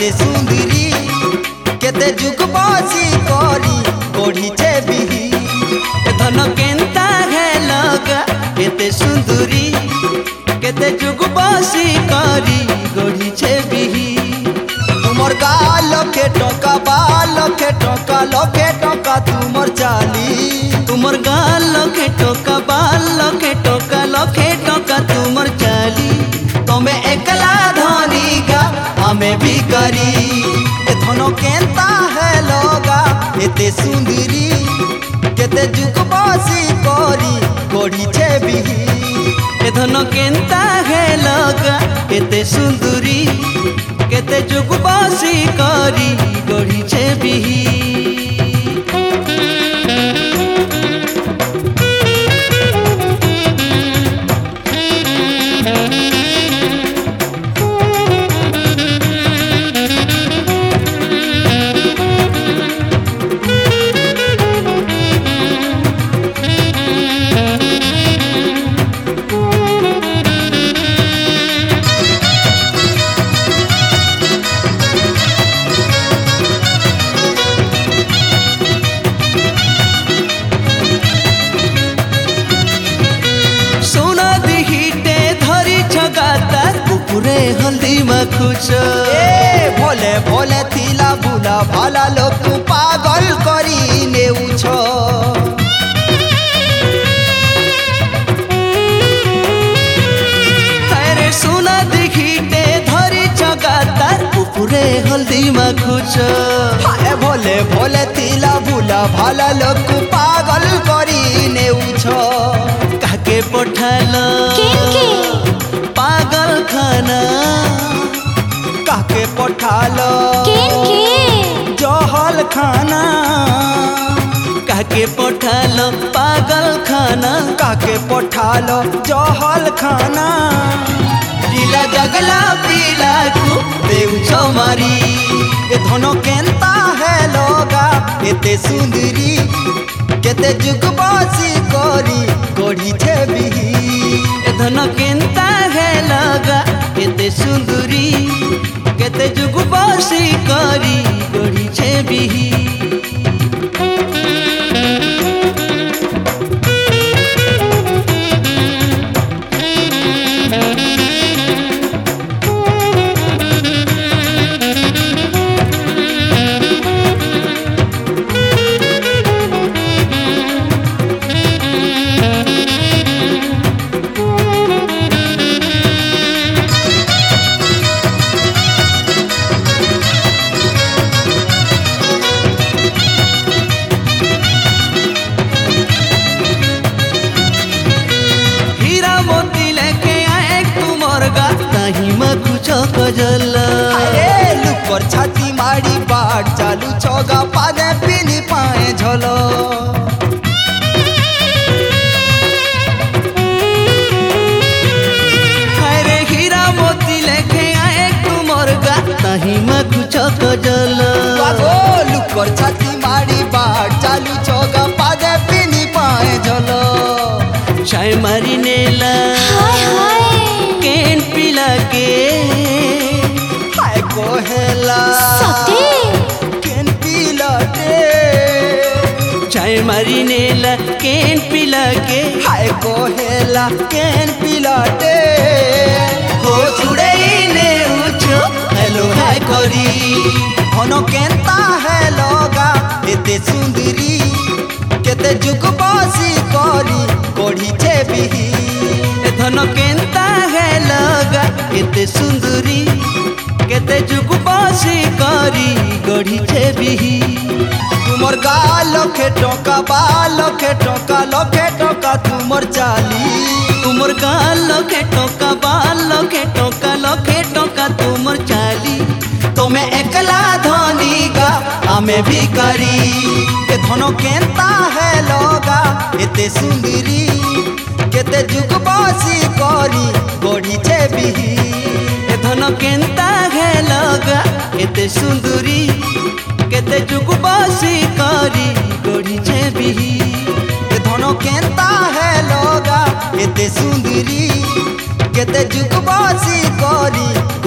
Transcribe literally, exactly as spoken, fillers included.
एते सुंदरी केते जुग बसी करी गढ़ी छे बिही धन केन्ता है लगा एते सुंदरी केते जुग बसी करी गढ़ी छे बिही तुमर गाल के टका बाल के टका लखे टका तुमर चाली तुमर गाल लखे टका बाल लखे टका लखे टका तुमर चाली तमे एकला धनी गा हमें भी करी ए धनो केन्ता है लगा एते सुंदरी केते जुग बसी करी गढ़ी छे बिही ए धन केन्ता है लगा एते सुंदरी केते जुग बसी करी गढ़ी छे बिही पूरे हल्दी में खुश ए भोले भोले थिला भूला भाला लोग तू पागल करी ने उछो अरे सुना दिखीटे धरी छगा तार पूरे हल्दी में खुश ए भोले भोले थिला भूला भाला लोग तू पागल करी ने उछो काके पठालो पागल खाना काके पठालो जहल खाना काके पठालो पागल खाना काके पठालो जहल खाना लीला जगला पीला को देउ छमारी ए धनो केन्ता है लोगा एते सुंदरी केते जुग बसी करी गढ़ी छे बिही धन केन्ता है लगा एते सुंदरी केते जुग बसी करी गढ़ी छे बिही गजल अरे लुकर छाती मारी बाट चालू चौगा पादे पीनी पाए झलो अरे हीरा मोती लेके आए तुमर गा ताही में कुछ गजल बागो लुकर छाती मारी बाट चालू चौगा पादे पीनी पाए झलो चाय मारी नेला केन पिला के कोहेला केन पिलाटे चाय मारी नेला केन पिला के हाय कोहेला केन पिलाटे हो छुड़े ने उछो हेलो हाय करी धनो केन्ता है लोगा एते सुंदरी केते जुग बसी करी गढ़ी छे बिही धन केन्ता है लगा एते सुंदरी केते जुग बसी करी गढ़ी छे बिही तुमर गाल लखे टका बाल लखे टका लखे टका तुमर चाली तुमर गाल लखे टका बाल लखे टका लखे टका तुमर चाली तुम्हें एकला धनी गा हमें भी करी के धनो केन्ता है लोगा एते सुंदरी केते जुग बसी करी गढ़ी छे बिही धन केन्ता है लगा एते सुंदरी केते जुग बसी करी गढ़ी छे बिही धनो केन्ता है लोगा एते सुंदरी केते जुग बसी करी